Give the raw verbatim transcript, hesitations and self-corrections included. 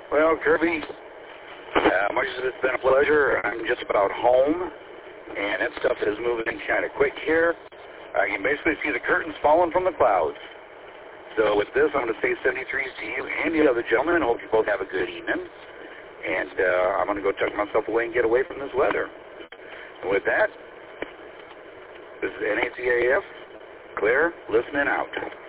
Well, Kirby, uh, much as it's been a pleasure, I'm just about home, and that stuff is moving kind of quick here. I can basically see the curtains falling from the clouds. So with this, I'm going to say seventy-threes to you and the other gentlemen. I hope you both have a good evening. And uh, I'm going to go tuck myself away and get away from this weather. And with that, this is N A C A F, Claire, listening out.